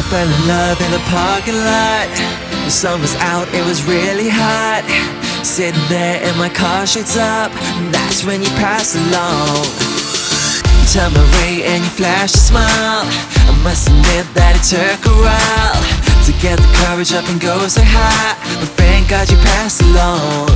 fell in love in a parking lot. The sun was out, it was really hot. Sitting there in my car, shades up, and that's when you pass along. You turned my ray and you flashed a smile. I must admit that it took a while to get the courage up and go so high, but thank God you passed along.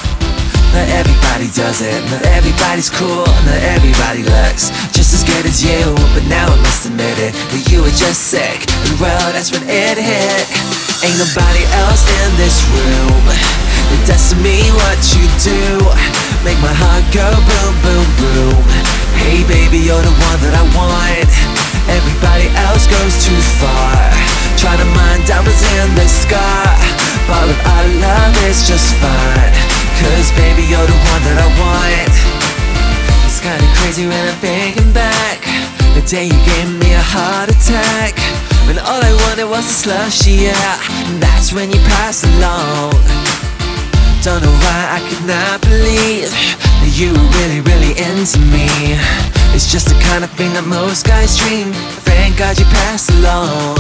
Not everybody does it, not everybody's cool, not everybody looks just as good as you. But now I must admit it, that you were just sick, and well, that's when it hit. Ain't nobody else in this room that does to me what you do. Make my heart go boom, boom, boom. Hey baby, you're the one that I want. Everybody else goes too far, trying to mine diamonds in the sky. But with our love, it's just fine, 'cause baby, you're the one that I want. It's kinda crazy when I'm thinking back, the day you gave me a heart attack, when all I wanted was a slushy, yeah. And that's when you passed along. Don't know why I could not believe that you were really, really into me. It's just the kind of thing that most guys dream. Thank God you passed along.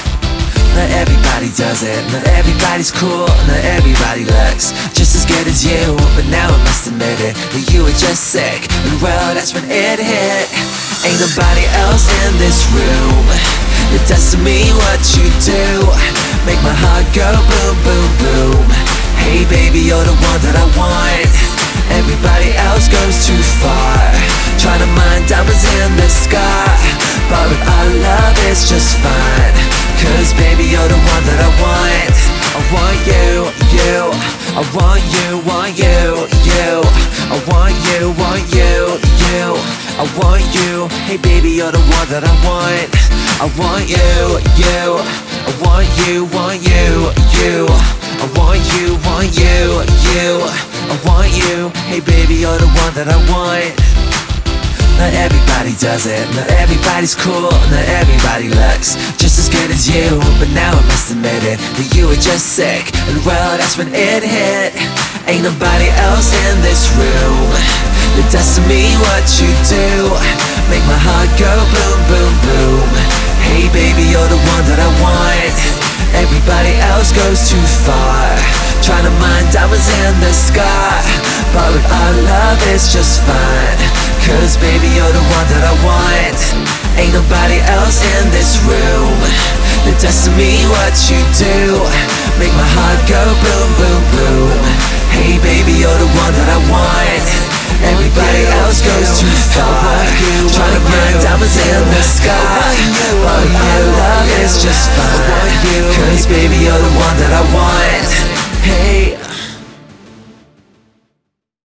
Not everybody does it, not everybody's cool, not everybody looks just as good as you. But now I must admit it, that you were just sick, and well, that's when it hit. Ain't nobody else in this room that does to me what you do. Make my heart go boom, boom, boom. Hey baby, you're the one that I want. Everybody else goes too far, trying to mine diamonds in the sky. But with our love, it's just fine, 'cause baby, you're the one that I want. I want you, you. I want you, want you, you. I want you, want you, you. I want you. Hey baby, you're the one that I want. I want you, you. I want you, want you, you. I want you, want you, you. I want you. Hey baby, you're the one that I want. Not everybody does it, not everybody's cool, not everybody looks just as good as you. But now I must admit it, that you were just sick, and well, that's when it hit. Ain't nobody else in this room that does to me what you do. Make my heart go boom, boom, boom. Hey baby, you're the one that I want. Everybody else goes too far, trying to mine diamonds in the sky. But with our love, it's just fine, 'cause baby, you're the one that I want. Ain't nobody else in this room that does to me what you do. Make my heart go boom,